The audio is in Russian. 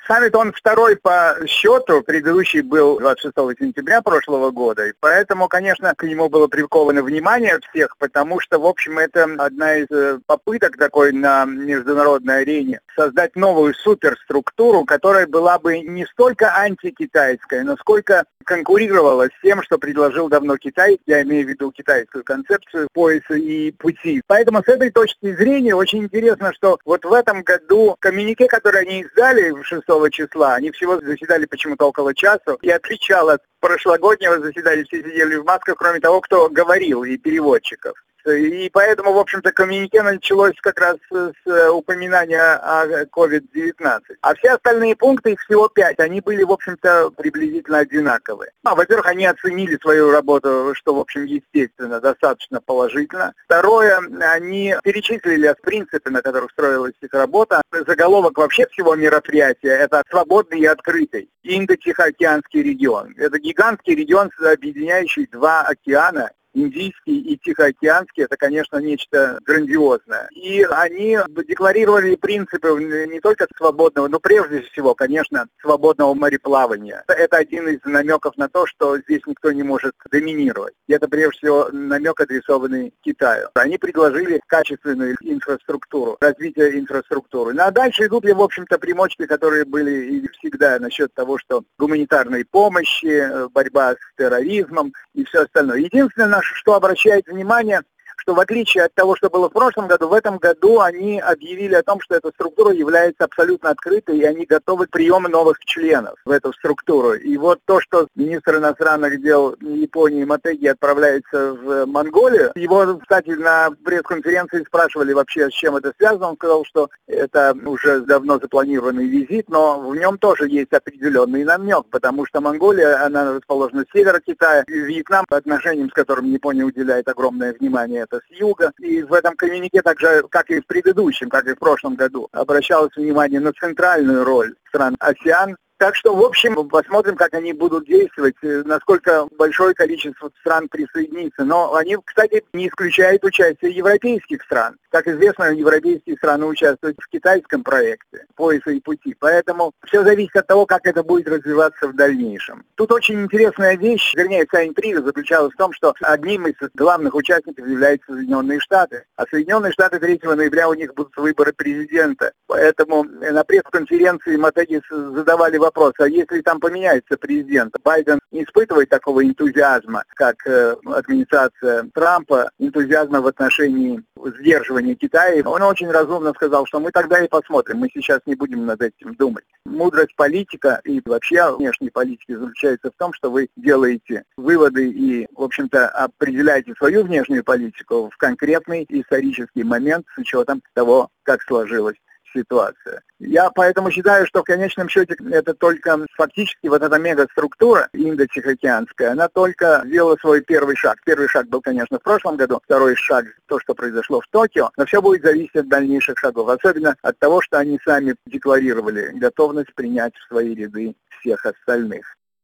Саммит, он второй по счету, предыдущий был 26 сентября прошлого года, и поэтому, конечно, к нему было приковано внимание всех, потому что, в общем, это одна из попыток такой на международной арене создать новую суперструктуру, которая была бы не столько антикитайская, но сколько конкурировала с тем, что предложил давно Китай, я имею в виду китайскую концепцию пояса и пути. Поэтому с этой точки зрения очень интересно, что вот в этом году коммюнике, которое они издали 6 числа, они всего заседали почему-то около часа, и отличало от прошлогоднего заседания, все сидели в масках, кроме того, кто говорил, и переводчиков. И поэтому, в общем-то, коммюнике началось как раз с упоминания о COVID-19. А все остальные пункты, их всего 5, они были, в общем-то, приблизительно одинаковые. Во-первых, они оценили свою работу, что, в общем, естественно, достаточно положительно. Второе, они перечислили принципы, на которых строилась их работа. Заголовок вообще всего мероприятия – это свободный и открытый Индо-Тихоокеанский регион. Это гигантский регион, объединяющий два океана. Индийский и Тихоокеанский – это, конечно, нечто грандиозное. И они декларировали принципы не только свободного, но прежде всего, конечно, свободного мореплавания. Это один из намеков на то, что здесь никто не может доминировать. И это, прежде всего, намек, адресованный Китаю. Они предложили качественную инфраструктуру, развитие инфраструктуры. Ну, а дальше идут, в общем-то, примочки, которые были и всегда насчет того, что гуманитарной помощи, борьба с терроризмом и все остальное. Единственное, что обращает внимание, что в отличие от того, что было в прошлом году, в этом году они объявили о том, что эта структура является абсолютно открытой, и они готовы к приему новых членов в эту структуру. И вот то, что министр иностранных дел Японии Мотеги отправляется в Монголию, его, кстати, на пресс-конференции спрашивали вообще, с чем это связано. Он сказал, что это уже давно запланированный визит, но в нем тоже есть определенный намек, потому что Монголия, она расположена с севера Китая, и Вьетнам, по отношениям с которым Япония уделяет огромное внимание, это с юга. И в этом коммюнике, так же, как и в предыдущем, как и в прошлом году, обращалось внимание на центральную роль стран АСЕАН. Так что, в общем, посмотрим, как они будут действовать, насколько большое количество стран присоединится. Но они, кстати, не исключают участие европейских стран. Как известно, европейские страны участвуют в китайском проекте «Пояса и пути». Поэтому все зависит от того, как это будет развиваться в дальнейшем. Тут очень интересная вещь, вернее, вся интрига заключалась в том, что одним из главных участников являются Соединенные Штаты. А Соединенные Штаты 3 ноября у них будут выборы президента. Поэтому на пресс-конференции Мотеги задавали вопрос, а если там поменяется президент, Байден не испытывает такого энтузиазма, как администрация Трампа, энтузиазма в отношении сдерживания Китая. Он очень разумно сказал, что мы тогда и посмотрим, мы сейчас не будем над этим думать. Мудрость политика и вообще внешней политики заключается в том, что вы делаете выводы и, в общем-то, определяете свою внешнюю политику в конкретный исторический момент с учетом того, как сложилась ситуация. Я поэтому считаю, что в конечном счете это только фактически вот эта мегаструктура индо-тихоокеанская, она только сделала свой первый шаг. Первый шаг был, конечно, в прошлом году, второй шаг то, что произошло в Токио, но все будет зависеть от дальнейших шагов, особенно от того, что они сами декларировали готовность принять в свои ряды всех остальных.